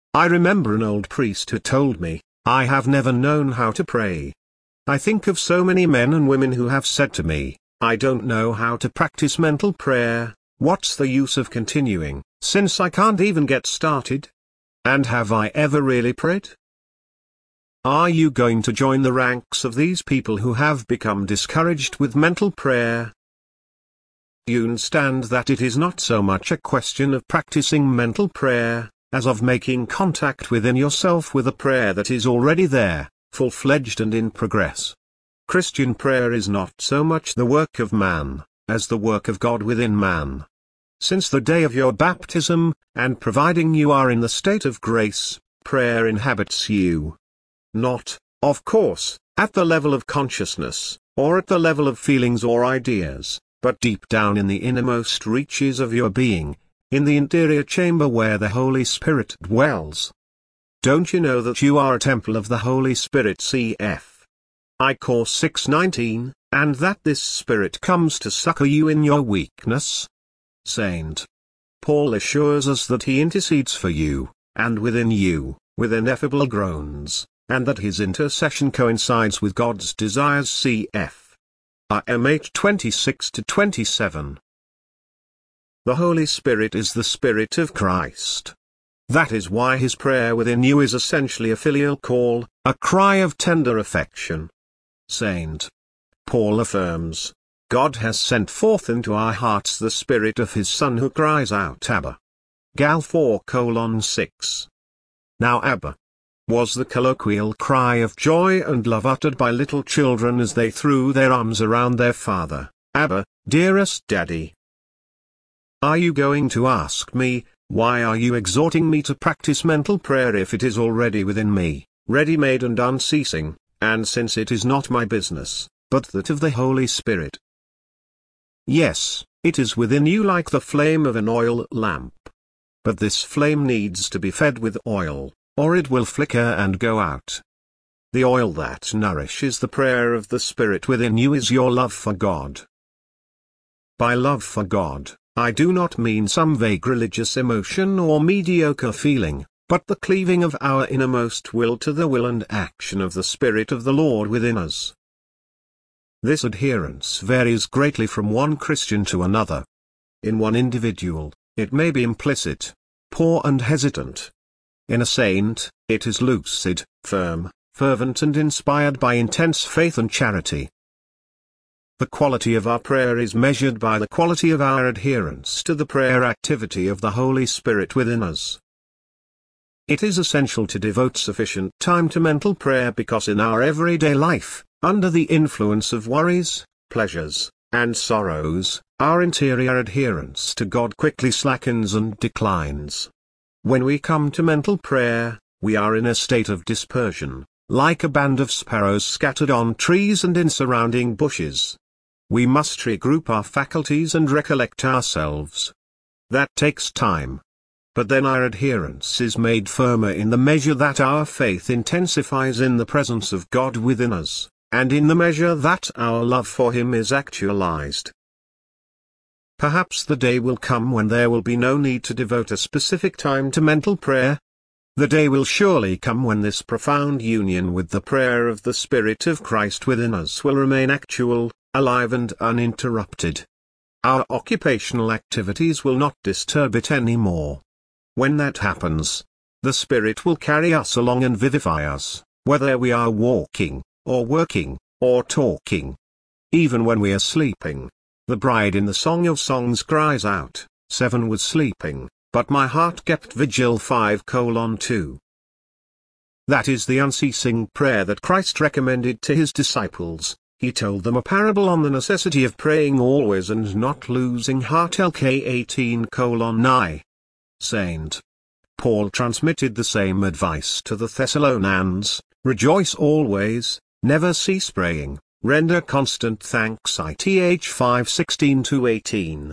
I remember an old priest who told me, "I have never known how to pray." I think of so many men and women who have said to me, "I don't know how to practice mental prayer, what's the use of continuing, since I can't even get started?" And have I ever really prayed? Are you going to join the ranks of these people who have become discouraged with mental prayer? You understand that it is not so much a question of practicing mental prayer, as of making contact within yourself with a prayer that is already there, full-fledged and in progress. Christian prayer is not so much the work of man, as the work of God within man. Since the day of your baptism, and providing you are in the state of grace, prayer inhabits you. Not, of course, at the level of consciousness, or at the level of feelings or ideas, but deep down in the innermost reaches of your being, in the interior chamber where the Holy Spirit dwells. Don't you know that you are a temple of the Holy Spirit, cf. I Cor 6:19, and that this Spirit comes to succor you in your weakness? St. Paul assures us that he intercedes for you, and within you, with ineffable groans, and that his intercession coincides with God's desires, cf. Im 8:26-27. The Holy Spirit is the Spirit of Christ. That is why his prayer within you is essentially a filial call, a cry of tender affection. St. Paul affirms, "God has sent forth into our hearts the Spirit of his Son who cries out, Abba." Gal 4:6. Now Abba was the colloquial cry of joy and love uttered by little children as they threw their arms around their father. "Abba, dearest Daddy." Are you going to ask me, why are you exhorting me to practice mental prayer if it is already within me, ready-made and unceasing, and since it is not my business, but that of the Holy Spirit? Yes, it is within you like the flame of an oil lamp. But this flame needs to be fed with oil, or it will flicker and go out. The oil that nourishes the prayer of the Spirit within you is your love for God. By love for God, I do not mean some vague religious emotion or mediocre feeling, but the cleaving of our innermost will to the will and action of the Spirit of the Lord within us. This adherence varies greatly from one Christian to another. In one individual, it may be implicit, poor and hesitant. In a saint, it is lucid, firm, fervent and inspired by intense faith and charity. The quality of our prayer is measured by the quality of our adherence to the prayer activity of the Holy Spirit within us. It is essential to devote sufficient time to mental prayer because in our everyday life, under the influence of worries, pleasures, and sorrows, our interior adherence to God quickly slackens and declines. When we come to mental prayer, we are in a state of dispersion, like a band of sparrows scattered on trees and in surrounding bushes. We must regroup our faculties and recollect ourselves. That takes time. But then our adherence is made firmer in the measure that our faith intensifies in the presence of God within us, and in the measure that our love for Him is actualized. Perhaps the day will come when there will be no need to devote a specific time to mental prayer. The day will surely come when this profound union with the prayer of the Spirit of Christ within us will remain actual, alive and uninterrupted. Our occupational activities will not disturb it anymore. When that happens, the Spirit will carry us along and vivify us, whether we are walking, or working, or talking. Even when we are sleeping, the bride in the Song of Songs cries out, 7 was sleeping, but my heart kept vigil 5:2. That is the unceasing prayer that Christ recommended to his disciples. He told them a parable on the necessity of praying always and not losing heart, Luke 18:9. St. Paul transmitted the same advice to the Thessalonians: rejoice always, never cease praying, render constant thanks, Ith 5:16-18.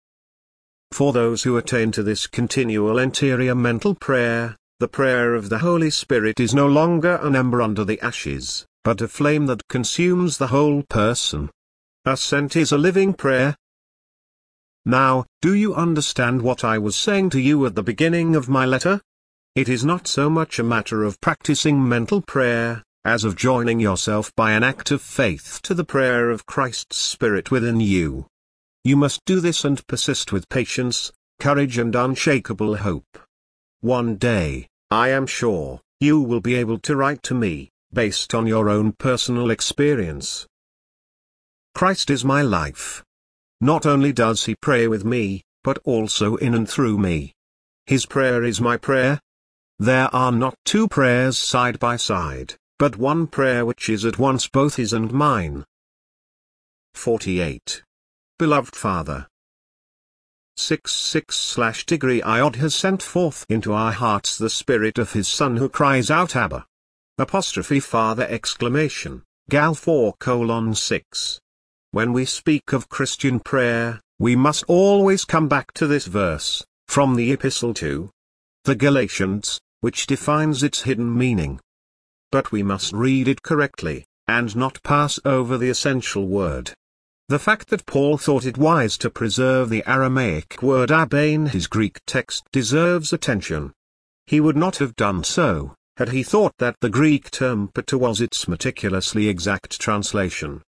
For those who attain to this continual interior mental prayer, the prayer of the Holy Spirit is no longer an ember under the ashes, but a flame that consumes the whole person. Assent is a living prayer. Now, do you understand what I was saying to you at the beginning of my letter? It is not so much a matter of practicing mental prayer, as of joining yourself by an act of faith to the prayer of Christ's Spirit within you. You must do this and persist with patience, courage and unshakable hope. One day, I am sure, you will be able to write to me, based on your own personal experience. Christ is my life. Not only does he pray with me, but also in and through me. His prayer is my prayer. There are not two prayers side by side, but one prayer which is at once both his and mine. 48. Beloved Father. 6:6 God has sent forth into our hearts the Spirit of His Son who cries out Abba. Father exclamation, Gal 4:6. When we speak of Christian prayer, we must always come back to this verse, from the Epistle to the Galatians, which defines its hidden meaning. But we must read it correctly, and not pass over the essential word. The fact that Paul thought it wise to preserve the Aramaic word Abba in his Greek text deserves attention. He would not have done so, had he thought that the Greek term pater was its meticulously exact translation.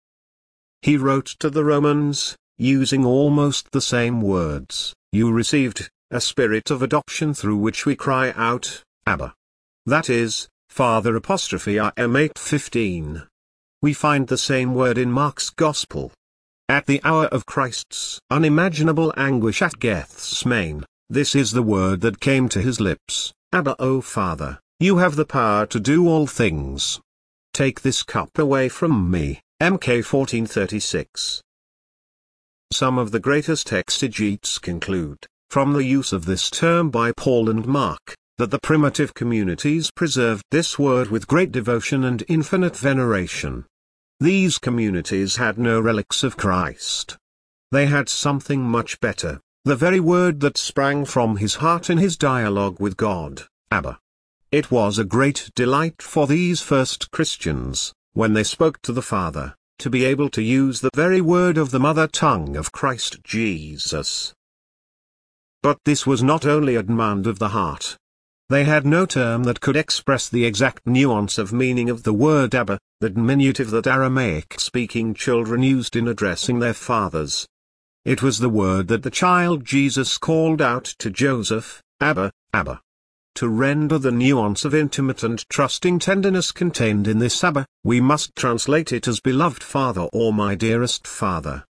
He wrote to the Romans, using almost the same words, "You received a spirit of adoption through which we cry out, Abba." That is, Father Im 8:15. We find the same word in Mark's Gospel. At the hour of Christ's unimaginable anguish at Gethsemane, this is the word that came to his lips, Abba, O Father, you have the power to do all things. Take this cup away from me. Mk 14:36. Some of the greatest exegetes conclude, from the use of this term by Paul and Mark, that the primitive communities preserved this word with great devotion and infinite veneration. These communities had no relics of Christ. They had something much better, the very word that sprang from his heart in his dialogue with God, Abba. It was a great delight for these first Christians, when they spoke to the Father, to be able to use the very word of the mother tongue of Christ Jesus. But this was not only a demand of the heart. They had no term that could express the exact nuance of meaning of the word Abba, the diminutive that Aramaic-speaking children used in addressing their fathers. It was the word that the child Jesus called out to Joseph, Abba, Abba. To render the nuance of intimate and trusting tenderness contained in this Abba, we must translate it as beloved Father or my dearest Father.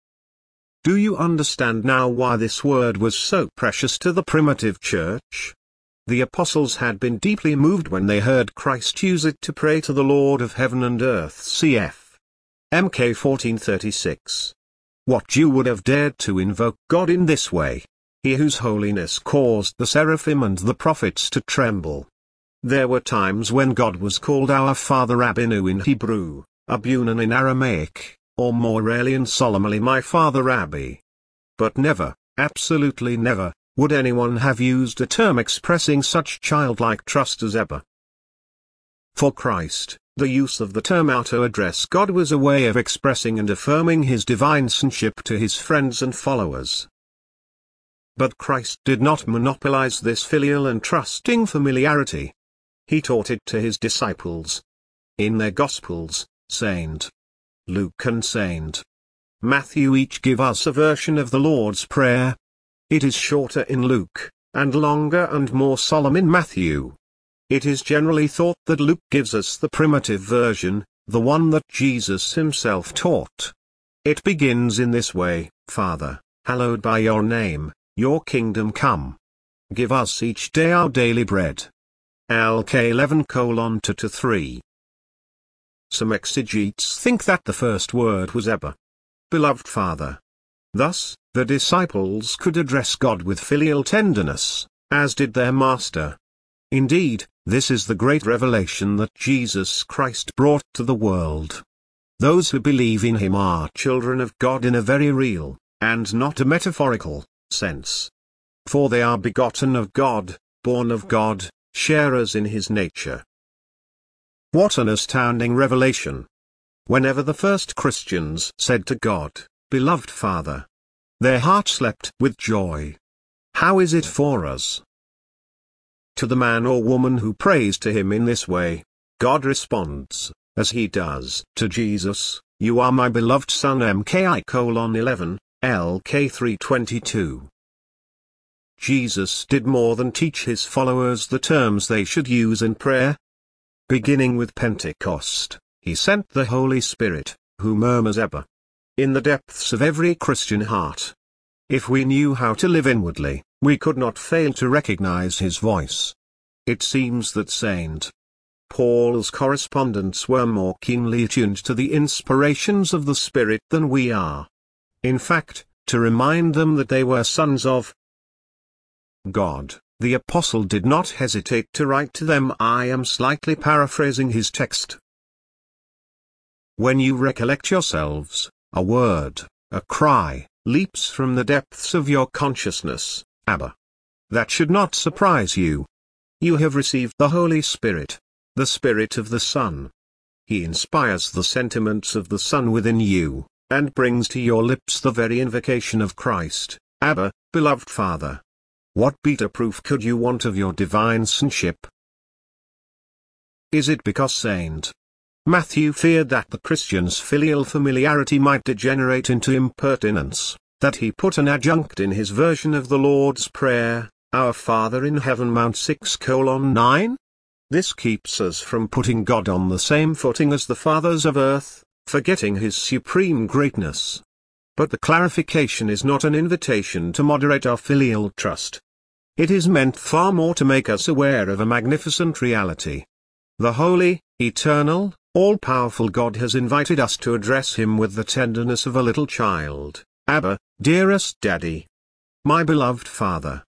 Do you understand now why this word was so precious to the primitive church? The apostles had been deeply moved when they heard Christ use it to pray to the Lord of heaven and earth cf. Mk 14:36. What Jew would have dared to invoke God in this way? He whose holiness caused the seraphim and the prophets to tremble. There were times when God was called our Father Abinu in Hebrew, Abunan in Aramaic, or more rarely and solemnly my Father Rabbi. But never, absolutely never, would anyone have used a term expressing such childlike trust as Abba. For Christ, the use of the term to address God was a way of expressing and affirming his divine sonship to his friends and followers. But Christ did not monopolize this filial and trusting familiarity. He taught it to his disciples. In their Gospels, St. Luke and St. Matthew each give us a version of the Lord's Prayer. It is shorter in Luke, and longer and more solemn in Matthew. It is generally thought that Luke gives us the primitive version, the one that Jesus himself taught. It begins in this way, Father, hallowed be your name, your kingdom come. Give us each day our daily bread. Luke 11:2-3. Some exegetes think that the first word was Abba, beloved Father. Thus, the disciples could address God with filial tenderness, as did their Master. Indeed, this is the great revelation that Jesus Christ brought to the world. Those who believe in him are children of God in a very real, and not a metaphorical, sense. For they are begotten of God, born of God, sharers in his nature. What an astounding revelation! Whenever the first Christians said to God, Beloved Father, their hearts leapt with joy. How is it for us? To the man or woman who prays to him in this way, God responds, as he does to Jesus, "You are my beloved Son." Mki:11, LK 3:22. Jesus did more than teach his followers the terms they should use in prayer. Beginning with Pentecost, he sent the Holy Spirit, who murmurs ever in the depths of every Christian heart. If we knew how to live inwardly, we could not fail to recognize his voice. It seems that St. Paul's correspondents were more keenly attuned to the inspirations of the Spirit than we are. In fact, to remind them that they were sons of God, the apostle did not hesitate to write to them. I am slightly paraphrasing his text. When you recollect yourselves, a word, a cry, leaps from the depths of your consciousness, Abba. That should not surprise you. You have received the Holy Spirit, the Spirit of the Son. He inspires the sentiments of the Son within you, and brings to your lips the very invocation of Christ, Abba, beloved Father. What better proof could you want of your divine sonship? Is it because St. Matthew feared that the Christian's filial familiarity might degenerate into impertinence, that he put an adjunct in his version of the Lord's Prayer, Our Father in Heaven, Mount 6:9? This keeps us from putting God on the same footing as the fathers of earth, forgetting his supreme greatness. But the clarification is not an invitation to moderate our filial trust. It is meant far more to make us aware of a magnificent reality. The holy, eternal, all-powerful God has invited us to address him with the tenderness of a little child, Abba, dearest Daddy. My beloved Father.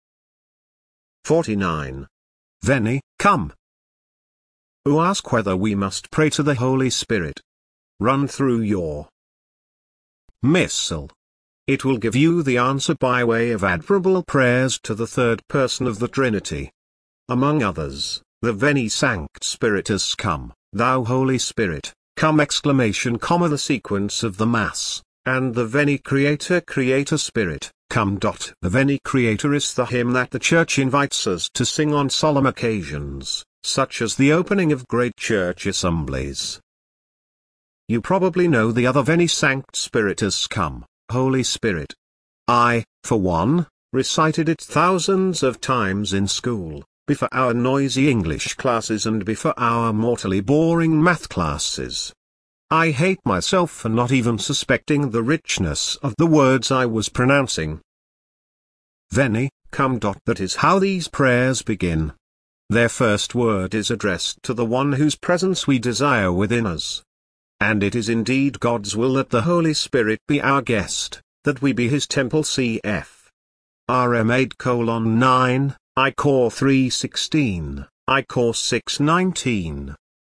49. Veni, come. Who ask whether we must pray to the Holy Spirit? Run through your Missal. It will give you the answer by way of admirable prayers to the third person of the Trinity. Among others, the Veni Sanct Spiritus Come, Thou Holy Spirit, Come! The sequence of the Mass, and the Veni Creator Creator Spirit, Come. The Veni Creator is the hymn that the Church invites us to sing on solemn occasions, such as the opening of great church assemblies. You probably know the other Veni Sanct Spiritus Come, Holy Spirit. I, for one, recited it thousands of times in school, before our noisy English classes and before our mortally boring math classes. I hate myself for not even suspecting the richness of the words I was pronouncing. Veni, come. That is how these prayers begin. Their first word is addressed to the one whose presence we desire within us. And it is indeed God's will that the Holy Spirit be our guest, that we be his temple. Cf. Rm 8:9, I Cor 3:16, I Cor 6:19.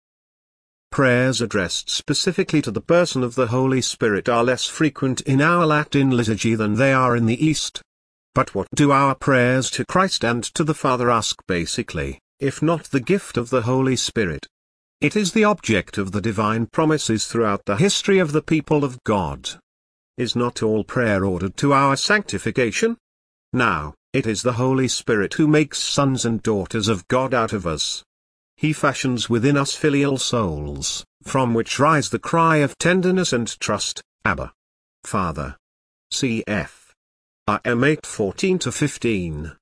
Prayers addressed specifically to the person of the Holy Spirit are less frequent in our Latin liturgy than they are in the East. But what do our prayers to Christ and to the Father ask basically, if not the gift of the Holy Spirit? It is the object of the divine promises throughout the history of the people of God. Is not all prayer ordered to our sanctification? Now, it is the Holy Spirit who makes sons and daughters of God out of us. He fashions within us filial souls, from which rise the cry of tenderness and trust, Abba, Father. Cf. Rm 8:14-15.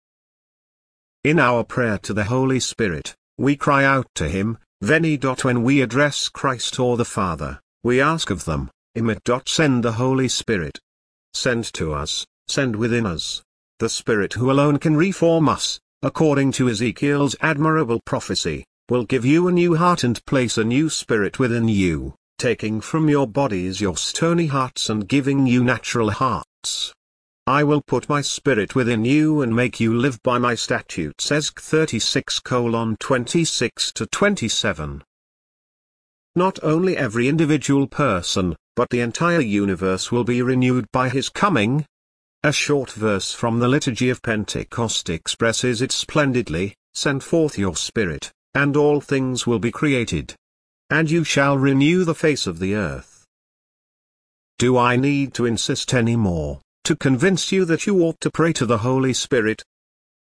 In our prayer to the Holy Spirit, we cry out to him, Veni. When we address Christ or the Father, we ask of them, Send the Holy Spirit. Send to us, send within us, the Spirit who alone can reform us, according to Ezekiel's admirable prophecy, will give you a new heart and place a new spirit within you, taking from your bodies your stony hearts and giving you natural hearts. I will put my spirit within you and make you live by my statutes. Ezek 36:26-27. Not only every individual person, but the entire universe will be renewed by his coming. A short verse from the Liturgy of Pentecost expresses it splendidly, Send forth your Spirit, and all things will be created. And you shall renew the face of the earth. Do I need to insist any more, to convince you that you ought to pray to the Holy Spirit,